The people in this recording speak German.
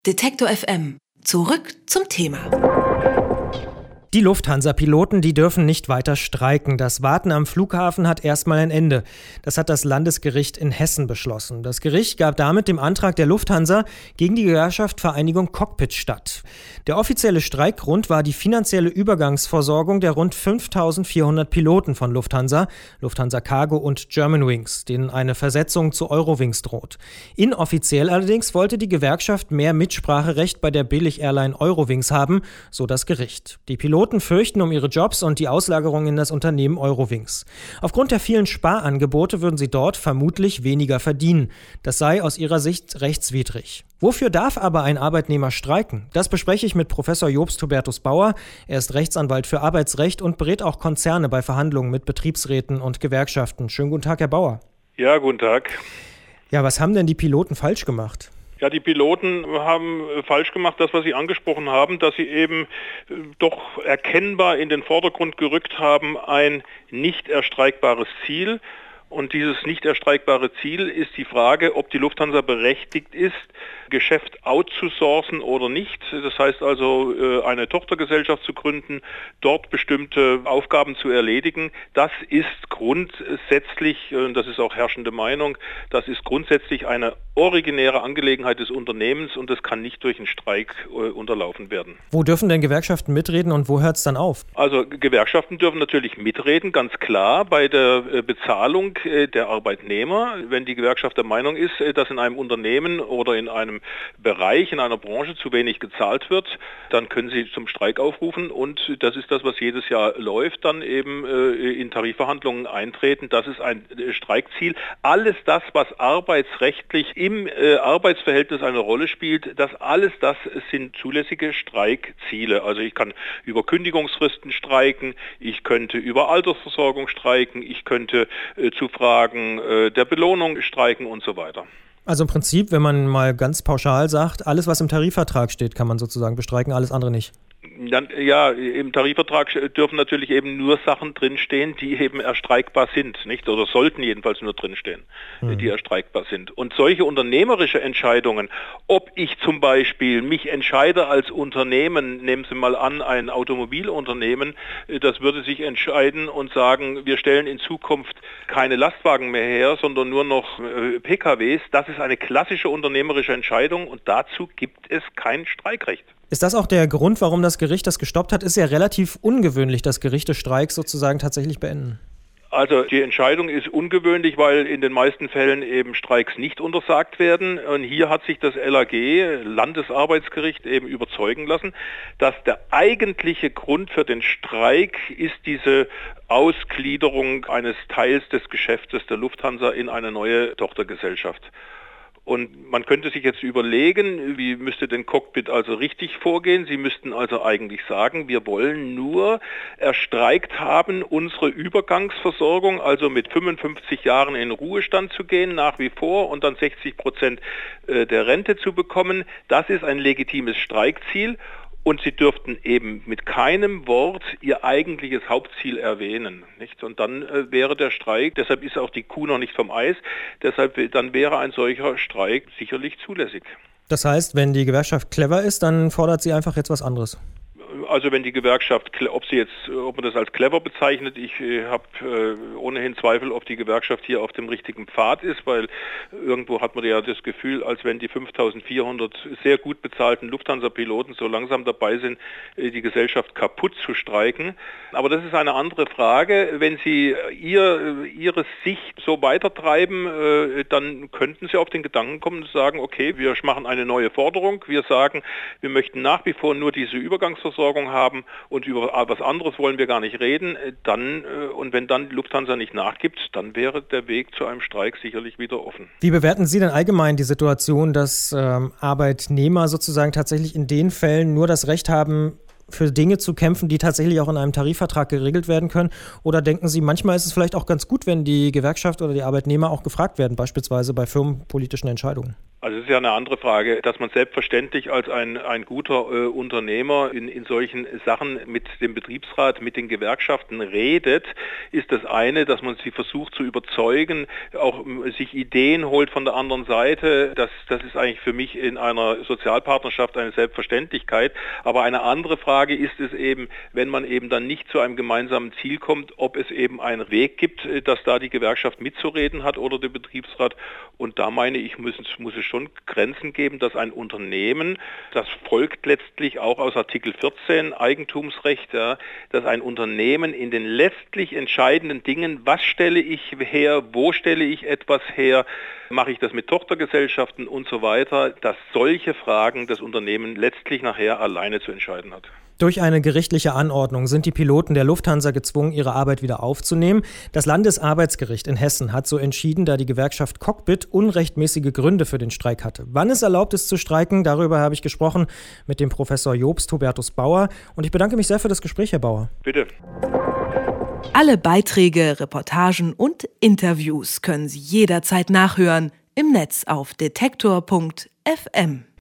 Detektor FM. Zurück zum Thema. Die Lufthansa-Piloten, die dürfen nicht weiter streiken. Das Warten am Flughafen hat erstmal ein Ende. Das hat das Landesgericht in Hessen beschlossen. Das Gericht gab damit dem Antrag der Lufthansa gegen die Gewerkschaft Vereinigung Cockpit statt. Der offizielle Streikgrund war die finanzielle Übergangsversorgung der rund 5.400 Piloten von Lufthansa, Lufthansa Cargo und Germanwings, denen eine Versetzung zu Eurowings droht. Inoffiziell allerdings wollte die Gewerkschaft mehr Mitspracherecht bei der Billig-Airline Eurowings haben, so das Gericht. Die Piloten fürchten um ihre Jobs und die Auslagerung in das Unternehmen Eurowings. Aufgrund der vielen Sparangebote würden sie dort vermutlich weniger verdienen. Das sei aus ihrer Sicht rechtswidrig. Wofür darf aber ein Arbeitnehmer streiken? Das bespreche ich mit Professor Jobst Hubertus Bauer. Er ist Rechtsanwalt für Arbeitsrecht und berät auch Konzerne bei Verhandlungen mit Betriebsräten und Gewerkschaften. Schönen guten Tag, Herr Bauer. Ja, guten Tag. Ja, was haben denn die Piloten falsch gemacht? Ja, die Piloten haben falsch gemacht, das, was Sie angesprochen haben, dass sie eben doch erkennbar in den Vordergrund gerückt haben, ein nicht erstreikbares Ziel. Und dieses nicht erstreikbare Ziel ist die Frage, ob die Lufthansa berechtigt ist, Geschäft outzusourcen oder nicht. Das heißt also, eine Tochtergesellschaft zu gründen, dort bestimmte Aufgaben zu erledigen. Das ist grundsätzlich, und das ist auch herrschende Meinung, das ist grundsätzlich eine originäre Angelegenheit des Unternehmens und das kann nicht durch einen Streik unterlaufen werden. Wo dürfen denn Gewerkschaften mitreden und wo hört es dann auf? Also Gewerkschaften dürfen natürlich mitreden, ganz klar, bei der Bezahlung der Arbeitnehmer. Wenn die Gewerkschaft der Meinung ist, dass in einem Unternehmen oder in einem Bereich, in einer Branche zu wenig gezahlt wird, dann können sie zum Streik aufrufen und das ist das, was jedes Jahr läuft, dann eben in Tarifverhandlungen eintreten. Das ist ein Streikziel. Alles das, was arbeitsrechtlich im Arbeitsverhältnis eine Rolle spielt, das sind zulässige Streikziele. Also ich kann über Kündigungsfristen streiken, ich könnte über Altersversorgung streiken, ich könnte zu Fragen der Belohnung streiken und so weiter. Also im Prinzip, wenn man mal ganz pauschal sagt, alles, was im Tarifvertrag steht, kann man sozusagen bestreiken, alles andere nicht. Ja, im Tarifvertrag dürfen natürlich eben nur Sachen drinstehen, die eben erstreikbar sind, nicht? Oder sollten jedenfalls nur drinstehen, die erstreikbar sind. Und solche unternehmerische Entscheidungen, ob ich zum Beispiel mich entscheide als Unternehmen, nehmen Sie mal an, ein Automobilunternehmen, das würde sich entscheiden und sagen, wir stellen in Zukunft keine Lastwagen mehr her, sondern nur noch PKWs. Das ist eine klassische unternehmerische Entscheidung und dazu gibt es kein Streikrecht. Ist das auch der Grund, warum das Gericht das gestoppt hat? Ist ja relativ ungewöhnlich, dass Gerichte Streiks sozusagen tatsächlich beenden. Also die Entscheidung ist ungewöhnlich, weil in den meisten Fällen eben Streiks nicht untersagt werden. Und hier hat sich das LAG, Landesarbeitsgericht, eben überzeugen lassen, dass der eigentliche Grund für den Streik ist diese Ausgliederung eines Teils des Geschäftes der Lufthansa in eine neue Tochtergesellschaft. Und man könnte sich jetzt überlegen, wie müsste denn Cockpit also richtig vorgehen? Sie müssten also eigentlich sagen, wir wollen nur erstreikt haben, unsere Übergangsversorgung, also mit 55 Jahren in Ruhestand zu gehen, nach wie vor, und dann 60% der Rente zu bekommen. Das ist ein legitimes Streikziel. Und sie dürften eben mit keinem Wort ihr eigentliches Hauptziel erwähnen, nicht? Und dann wäre der Streik, deshalb ist auch die Kuh noch nicht vom Eis, dann wäre ein solcher Streik sicherlich zulässig. Das heißt, wenn die Gewerkschaft clever ist, dann fordert sie einfach jetzt was anderes. Also wenn die Gewerkschaft, ob man das als clever bezeichnet, ich habe ohnehin Zweifel, ob die Gewerkschaft hier auf dem richtigen Pfad ist, weil irgendwo hat man ja das Gefühl, als wenn die 5.400 sehr gut bezahlten Lufthansa-Piloten so langsam dabei sind, die Gesellschaft kaputt zu streiken. Aber das ist eine andere Frage. Wenn sie ihre Sicht so weitertreiben, dann könnten sie auf den Gedanken kommen und sagen, okay, wir machen eine neue Forderung. Wir sagen, wir möchten nach wie vor nur diese Übergangsversorgung haben und über was anderes wollen wir gar nicht reden. Und wenn dann die Lufthansa nicht nachgibt, dann wäre der Weg zu einem Streik sicherlich wieder offen. Wie bewerten Sie denn allgemein die Situation, dass Arbeitnehmer sozusagen tatsächlich in den Fällen nur das Recht haben, für Dinge zu kämpfen, die tatsächlich auch in einem Tarifvertrag geregelt werden können? Oder denken Sie, manchmal ist es vielleicht auch ganz gut, wenn die Gewerkschaft oder die Arbeitnehmer auch gefragt werden, beispielsweise bei firmenpolitischen Entscheidungen? Also es ist ja eine andere Frage, dass man selbstverständlich als ein guter Unternehmer in solchen Sachen mit dem Betriebsrat, mit den Gewerkschaften redet, ist das eine, dass man sie versucht zu überzeugen, auch sich Ideen holt von der anderen Seite. Das ist eigentlich für mich in einer Sozialpartnerschaft eine Selbstverständlichkeit. Aber eine andere Frage ist es eben, wenn man eben dann nicht zu einem gemeinsamen Ziel kommt, ob es eben einen Weg gibt, dass da die Gewerkschaft mitzureden hat oder der Betriebsrat. Und da meine ich, muss es schon Grenzen geben, dass ein Unternehmen, das folgt letztlich auch aus Artikel 14 Eigentumsrecht, ja, dass ein Unternehmen in den letztlich entscheidenden Dingen, was stelle ich her, wo stelle ich etwas her, mache ich das mit Tochtergesellschaften und so weiter, dass solche Fragen das Unternehmen letztlich nachher alleine zu entscheiden hat. Durch eine gerichtliche Anordnung sind die Piloten der Lufthansa gezwungen, ihre Arbeit wieder aufzunehmen. Das Landesarbeitsgericht in Hessen hat so entschieden, da die Gewerkschaft Cockpit unrechtmäßige Gründe für den Streik hatte. Wann es erlaubt ist zu streiken, darüber habe ich gesprochen mit dem Professor Jobst Hubertus Bauer. Und ich bedanke mich sehr für das Gespräch, Herr Bauer. Bitte. Alle Beiträge, Reportagen und Interviews können Sie jederzeit nachhören im Netz auf detektor.fm.